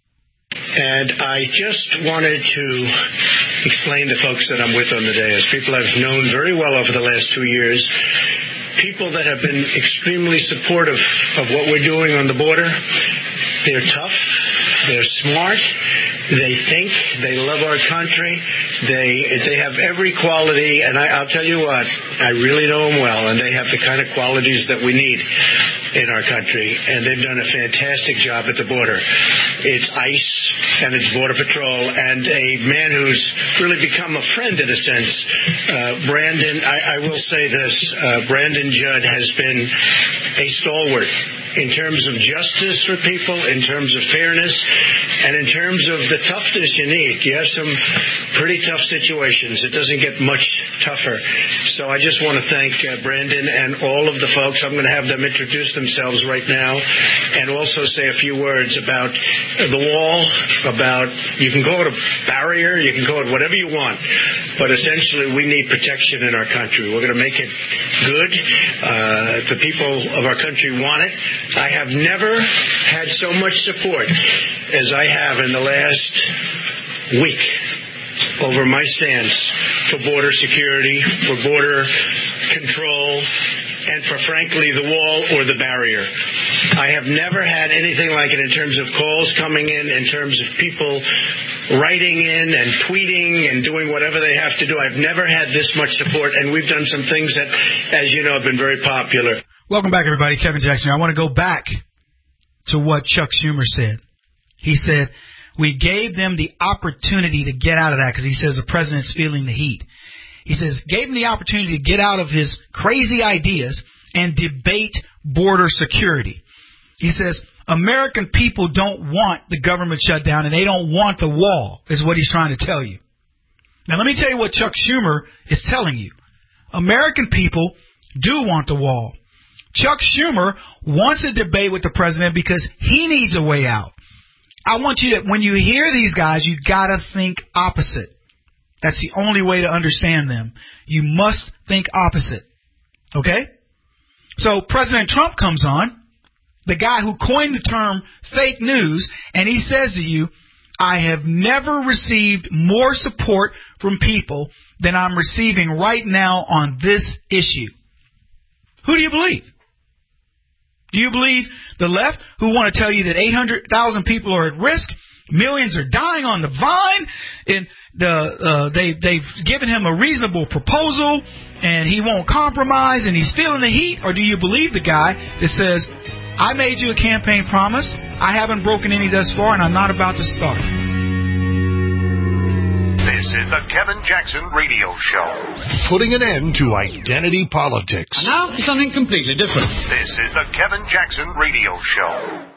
And I just wanted to explain to folks that I'm with on the day, as people I've known very well over the last two years, people that have been extremely supportive of what we're doing on the border. They're tough. They're smart. They think. They love our country. They they have every quality, and I, I'll tell you what, I really know them well, and they have the kind of qualities that we need in our country, and they've done a fantastic job at the border. It's ICE and it's Border Patrol, and a man who's really become a friend in a sense, uh, Brandon, I, I will say this, uh, Brandon Judd has been a stalwart in terms of justice for people, in terms of fairness, and in terms of the toughness you need. You have some pretty tough situations. It doesn't get much tougher. So I just want to thank uh, Brandon and all of the folks. I'm going to have them introduce themselves right now and also say a few words about the wall, about, you can call it a barrier, you can call it whatever you want, but essentially we need protection in our country. We're going to make it good. Uh, the people of our country want it. I have never had so much support as I have in the last week over my stance for border security, for border control, and for, frankly, the wall or the barrier. I have never had anything like it in terms of calls coming in, in terms of people writing in and tweeting and doing whatever they have to do. I've never had this much support, and we've done some things that, as you know, have been very popular. Welcome back, everybody. Kevin Jackson here. I want to go back to what Chuck Schumer said. He said, we gave them the opportunity to get out of that because he says the president's feeling the heat. He says, gave him the opportunity to get out of his crazy ideas and debate border security. He says, American people don't want the government shut down and they don't want the wall, is what he's trying to tell you. Now, let me tell you what Chuck Schumer is telling you. American people do want the wall. Chuck Schumer wants a debate with the president because he needs a way out. I want you to, when you hear these guys, you got to think opposite. That's the only way to understand them. You must think opposite. Okay? So President Trump comes on, the guy who coined the term fake news, and he says to you, I have never received more support from people than I'm receiving right now on this issue. Who do you believe? Do you believe the left, who want to tell you that eight hundred thousand people are at risk, Millions are dying on the vine, and the uh, they they've given him a reasonable proposal, and he won't compromise, and he's feeling the heat? Or do you believe the guy that says, I made you a campaign promise, I haven't broken any thus far, and I'm not about to start? This is the Kevin Jackson Radio Show. Putting an end to identity politics. And now something completely different. This is the Kevin Jackson Radio Show.